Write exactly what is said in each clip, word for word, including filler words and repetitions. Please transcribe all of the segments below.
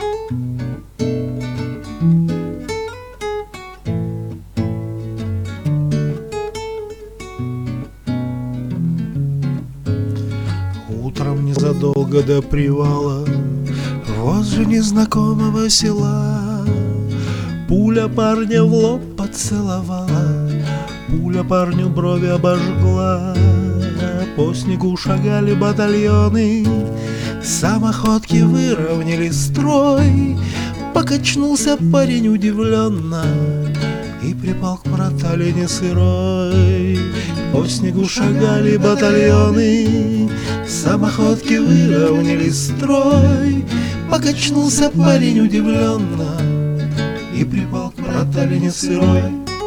Утром незадолго до привала возле незнакомого села пуля парня в лоб поцеловала, пуля парню брови обожгла. По снегу шагали батальоны, самоходки выровняли строй. Покачнулся парень удивленно и припал к проталине сырой. По снегу шагали батальоны, самоходки выровняли строй. Покачнулся парень удивленно и припал к проталине сырой.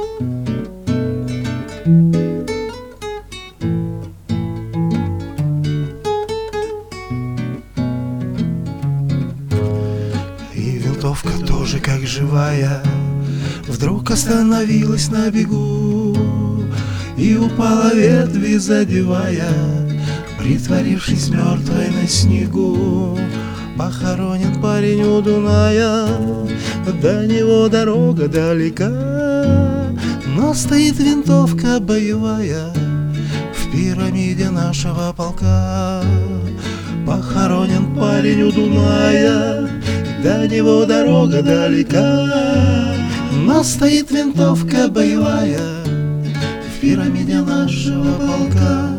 И винтовка тоже как живая вдруг остановилась на бегу и упала ветви, задевая, притворившись мертвой на снегу. Похоронен парень у Дуная, до него дорога далека, но стоит винтовка боевая в пирамиде нашего полка. Похоронен парень у Дуная, до него дорога далека, но стоит винтовка боевая в пирамиде нашего полка.